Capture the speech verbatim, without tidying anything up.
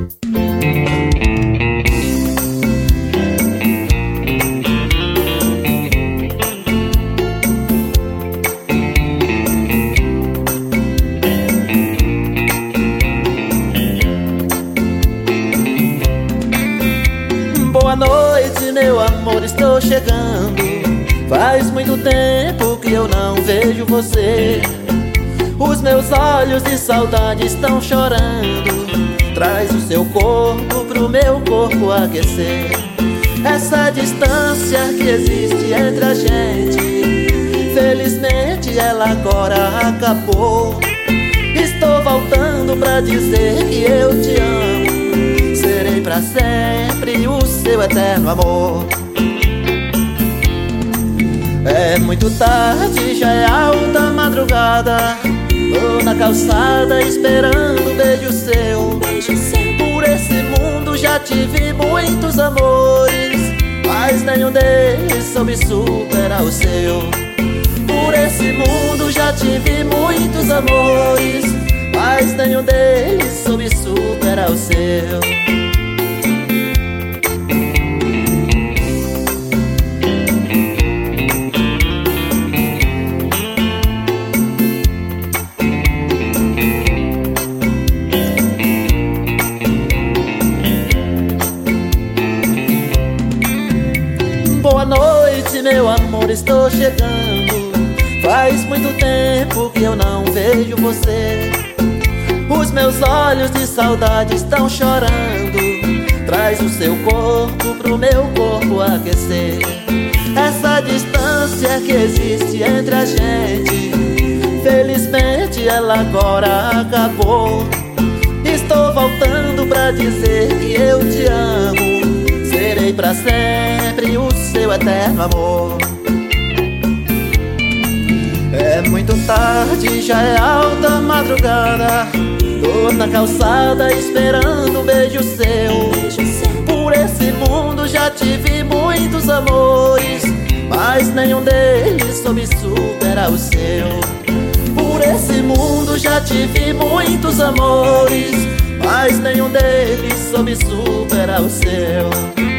Boa noite, meu amor, estou chegando. Faz muito tempo que eu não vejo você. Os meus olhos de saudade estão chorando. Traz o seu corpo pro meu corpo aquecer. Essa distância que existe entre a gente, felizmente ela agora acabou. Estou voltando pra dizer que eu te amo. Serei pra sempre o seu eterno amor. É muito tarde, já é alta madrugada. Tô na calçada esperando um beijo seu. Por esse mundo já tive muitos amores, mas nenhum deles soube superar o seu. Por esse mundo já tive muitos amores, mas nenhum deles soube superar o seu. Boa noite, meu amor, estou chegando. Faz muito tempo que eu não vejo você. Os meus olhos de saudade estão chorando. Traz o seu corpo pro meu corpo aquecer. Essa distância que existe entre a gente, felizmente ela agora acabou. Estou voltando pra dizer que eu te amo. Serei pra sempre o seu eterno amor. É muito tarde, já é alta madrugada. Tô na calçada esperando um beijo seu. Por esse mundo já tive muitos amores, mas nenhum deles soube superar o seu. Por esse mundo já tive muitos amores, mas nenhum deles soube superar o seu.